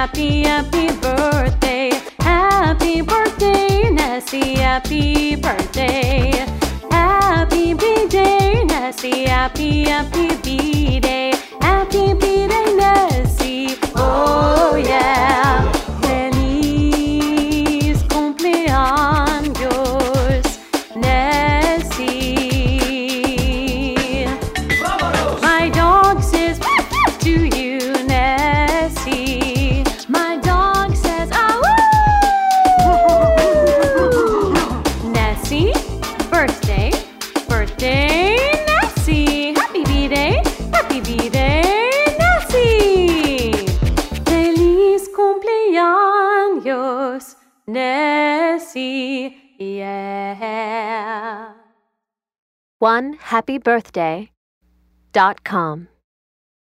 happy, happy birthday. Happy birthday, Nessie, happy birthday. Happy B-Day, Nessie, happy, happy B-Day. Happy B-Day, Nessie, oh yeah. Feliz cumpleaños, Nessie. My dog says to you, Nessie. My dog says, ah, woo! Nessie, birthday, birthday, Nessie. Happy B-Day, Nessie. Feliz cumpleaños, Nessie, yeah. OneHappyBirthday.com